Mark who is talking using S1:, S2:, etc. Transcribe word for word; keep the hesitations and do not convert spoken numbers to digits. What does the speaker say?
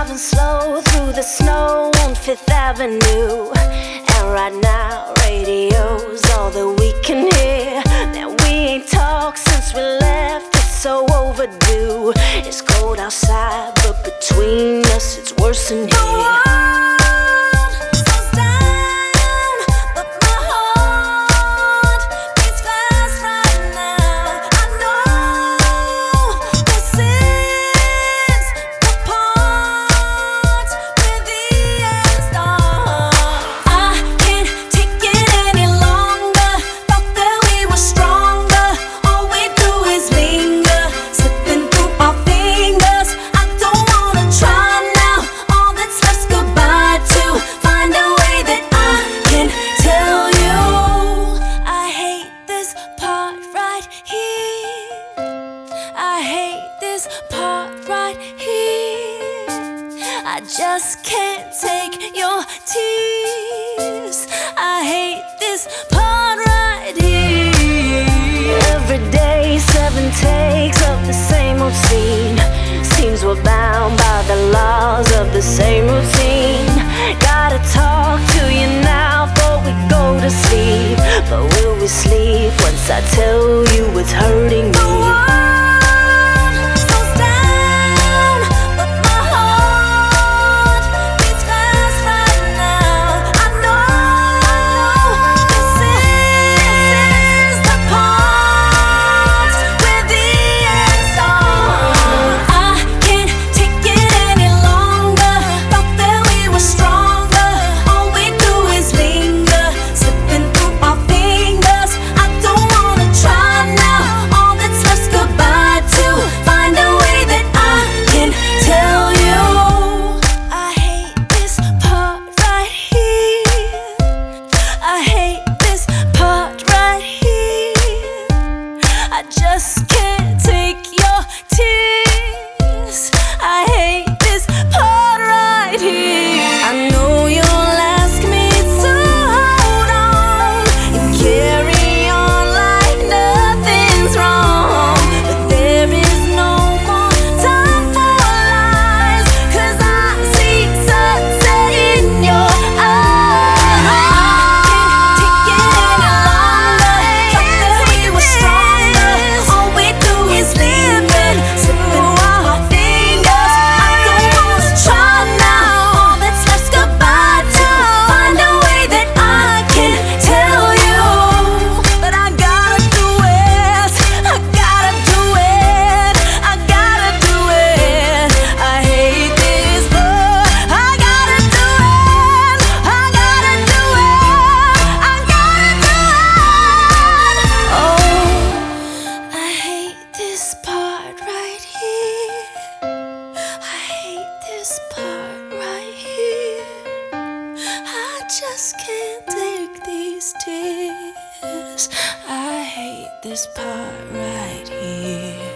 S1: driving slow through the snow on Fifth Avenue. And right now, radio's all that we can hear. Now we ain't talked since we left, it's so overdue. It's cold outside, but between us it's worse than here. I hate this part right here. I just can't take your tears. I hate this part right here. Every day, seven takes of the same old scene. Seems we're bound by the laws of the same routine. Gotta talk to you now before we go to sleep. But will we sleep once I tell you it's hurting me? I just can't take your tears. I hate this part right here. I know you'll ask me to hold on and carry on like nothing's wrong, but there is no more time for lies, 'cause I see sunset in your eyes. I can't take it any longer. Thought that we were strong. This part right here, I just can't take these tears. I hate this part right here.